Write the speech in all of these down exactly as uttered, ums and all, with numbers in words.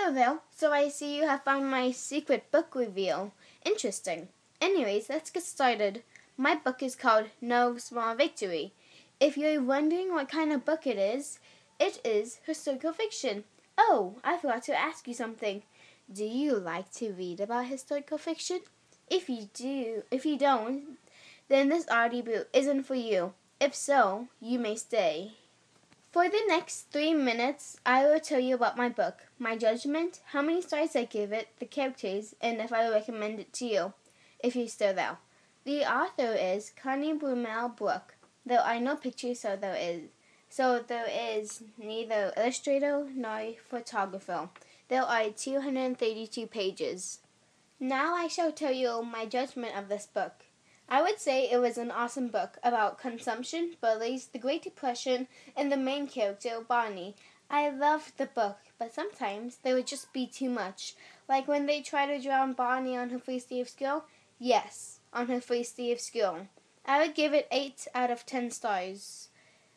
Hello there. So I see you have found my secret book reveal. Interesting. Anyways, let's get started. My book is called No Small Victory. If you're wondering what kind of book it is, it is historical fiction. Oh, I forgot to ask you something. Do you like to read about historical fiction? If you do, if you don't, then this audiobook isn't for you. If so, you may stay. For the next three minutes, I will tell you about my book, my judgment, how many stars I give it, the characters, and if I recommend it to you, if you're still there. The author is Connie Brumell Brooke, though I know pictures, so there is, so there is neither illustrator nor photographer. There are two hundred thirty-two pages. Now I shall tell you my judgment of this book. I would say it was an awesome book about consumption, bullies, the Great Depression, and the main character, Bonnie. I loved the book, but sometimes there would just be too much. Like when they try to drown Bonnie on her first day of school. Yes, on her first day of school. I would give it eight out of ten stars.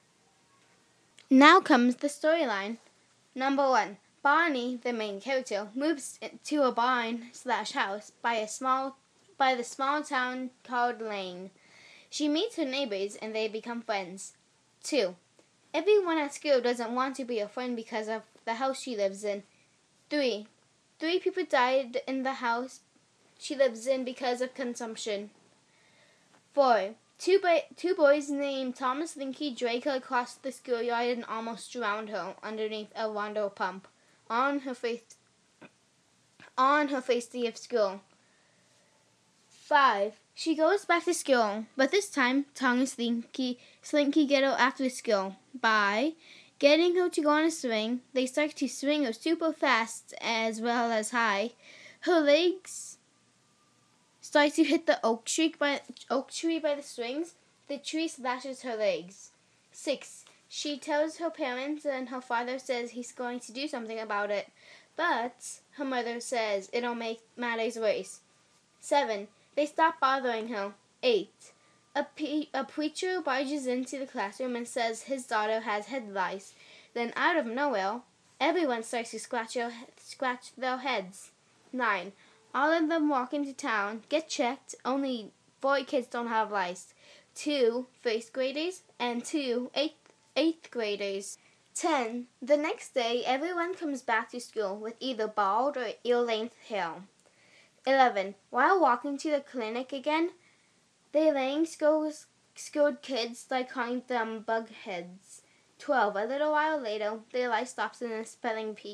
Now comes the storyline. Number one. Bonnie, the main character, moves to a barn slash house by a small by the small town called Lane. She meets her neighbors and they become friends. Two. Everyone at school doesn't want to be a friend because of the house she lives in. Three. Three people died in the house she lives in because of consumption. Four. Two, bo- two boys named Thomas Linky dragged her across the schoolyard and almost drowned her underneath a Rondo pump on her first, on her first day of school. Five. She goes back to school, but this time Thomas Slinky, Slinky get her after school. By getting her to go on a swing, they start to swing her super fast as well as high. Her legs start to hit the oak tree by, oak tree by the swings. The tree slashes her legs. Six. She tells her parents and her father says he's going to do something about it, but her mother says it'll make matters worse. Seven. They stop bothering her. Eight. A, pe- a preacher barges into the classroom and says his daughter has head lice. Then out of nowhere, everyone starts to scratch, your, scratch their heads. Nine. All of them walk into town, get checked. Only four kids don't have lice. Two first graders and two eighth, eighth graders. Ten. The next day, everyone comes back to school with either bald or ear-length hair. Eleven. While walking to the clinic again, they laying schools, schooled kids like calling them bug heads. Twelve. A little while later, their life stops in a spelling bee.